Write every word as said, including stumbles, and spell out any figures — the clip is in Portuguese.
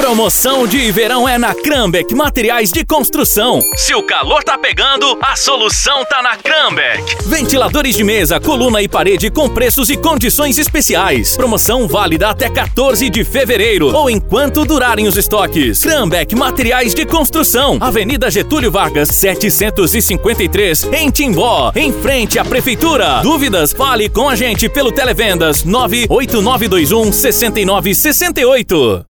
Promoção de verão é na Cranbeck Materiais de Construção. Se o calor tá pegando, a solução tá na Cranbeck. Ventiladores de mesa, coluna e parede com preços e condições especiais. Promoção válida até quatorze de fevereiro ou enquanto durarem os estoques. Cranbeck Materiais de Construção, Avenida Getúlio Vargas, setecentos e cinquenta e três, em Timbó, em frente à Prefeitura. Dúvidas? Fale com a gente pelo Televendas nove oito nove dois um, seis nove seis oito.